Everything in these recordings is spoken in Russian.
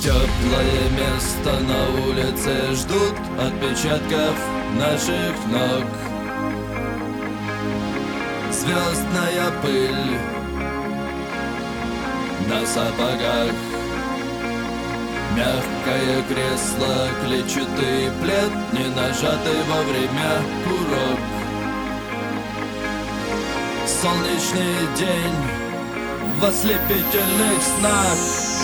Теплое место на улице ждут отпечатков наших ног. Звездная пыль на сапогах, мягкое кресло, клетчатый плед, не нажатый во время курок. Солнечный день в ослепительных снах.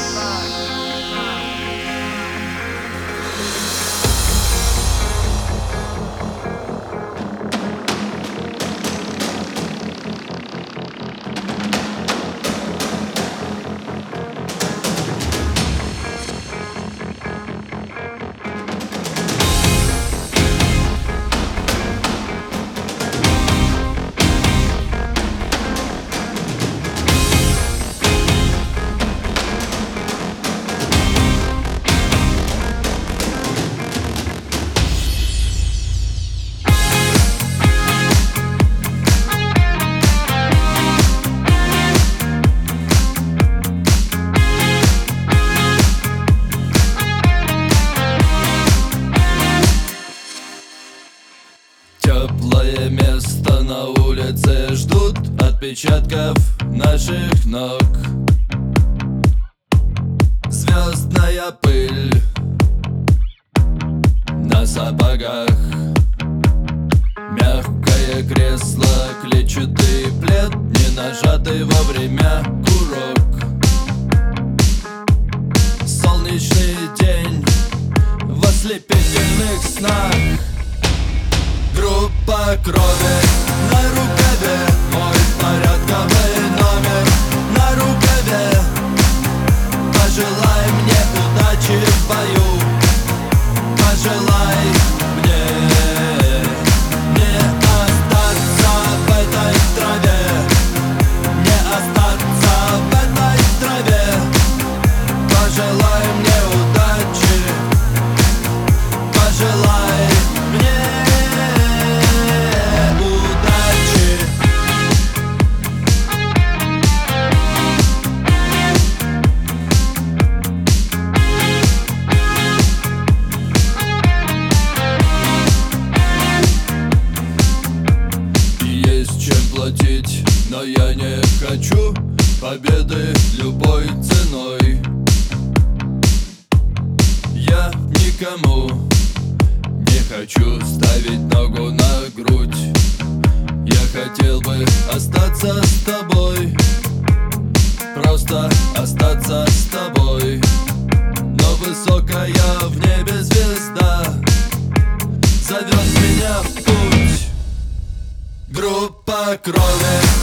Теплое место на улице ждут отпечатков наших ног. Звездная пыль на сапогах, мягкое кресло, клетчатый плед, не нажатый во время курок. Солнечный день в ослепительных снах. Группа крови на рукаве, мой порядковый номер на рукаве. Пожелай мне удачи в бою, пожелай мне не остаться в этой траве, не остаться в этой траве. Пожелай мне удачи, пожелай мне. Но я не хочу победы любой ценой. Я никому не хочу ставить ногу на грудь. Я хотел бы остаться с тобой, просто остаться с тобой. Но высокая в небе звезда зовет меня в путь. Группа крови